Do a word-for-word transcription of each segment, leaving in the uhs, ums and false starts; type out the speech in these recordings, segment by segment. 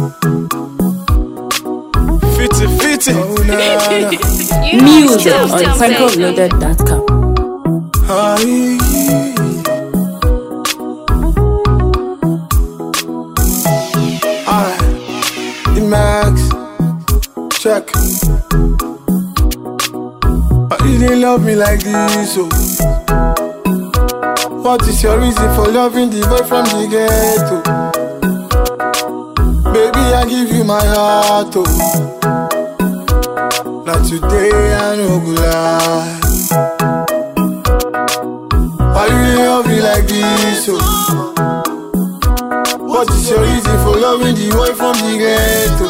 fifty fifty. Oh, nah, nah. Music on franco loaded dot com. Aye. Alright, the max check. But you didn't love me like this, so what is your reason for loving the boy from the ghetto? Baby, I give you my heart, oh. Not today, I no go lie. Why you didn't love me like this, oh? What is your reason for loving the boy from the ghetto?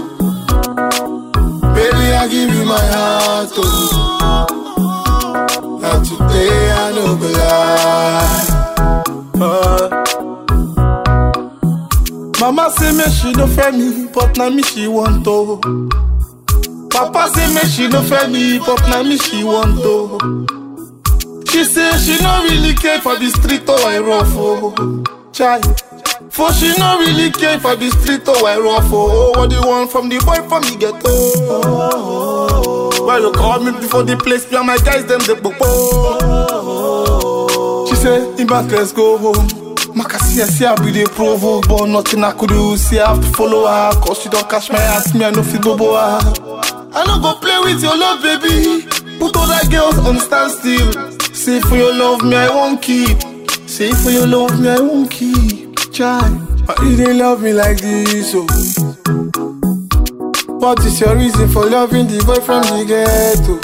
Baby, I give you my heart, oh. Not today, I no go lie. uh. Mama say me she no fair me, but now me she want to. Papa say me she no fair me, but now me she want to. She say she no really care for the street or I rough, oh. Chai. For she no really care for the street or I rough, oh. What do you want from the boy from the ghetto? Oh, oh, oh. Well, you call me before the place, me and my guys them the popo. Oh, oh. She say, in back, let's go home. Maka see I see I be the provoke, but nothing I could do. See I have to follow her, cause she don't catch my ass, me I no fit bobo her. I no go play with your love, baby. Put all that girls on standstill. Say for your love, me I won't keep. Say for your love, me I won't keep. Try, but you didn't love me like this, oh. What is your reason for loving the boy from the ghetto?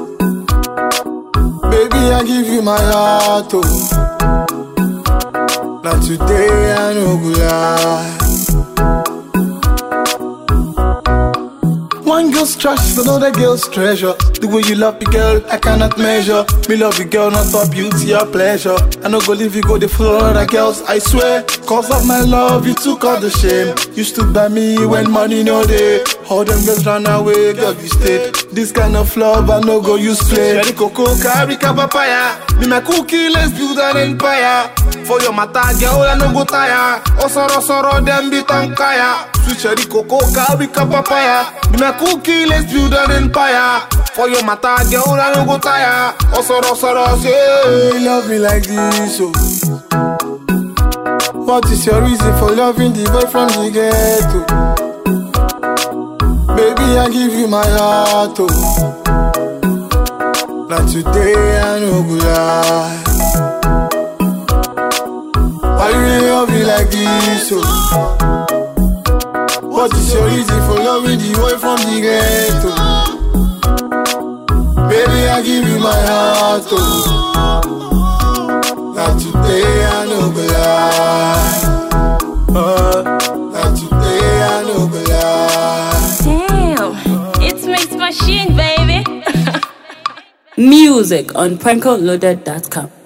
Baby, I give you my heart, oh. Not today, I no go lie. One girl's trash is another girl's treasure. The way you love me, girl, I cannot measure. Me love you, girl, not for beauty or pleasure. I no go leave you, go the full other girls, I swear. Cause of my love, you took all the shame. You stood by me when money no day. All them girls ran away, girl, you stayed. This kind of love, I no go use play. Cherry cocoa, carica papaya. Me my cookie, let's build an empire. For your mata, girl, I no go tire. Osoro, soro, them be tankaya. Sweet cherry cocoa, carica papaya. Me my cookie, let's build an empire. For your mata, girl, I no go tire. Osoro, soro, say. You love me like this, oh. What is your reason for loving the boy from the ghetto? Baby, I give you my heart, oh. Not today, I no go lie. Why you really love me like this, oh? What is your reason for loving the boy from the ghetto? Baby, I give you my heart, oh. Not today, I no go lie. uh, Not today, I no go lie. Damn, it's Mix Machine, baby. Music on franco loaded dot com.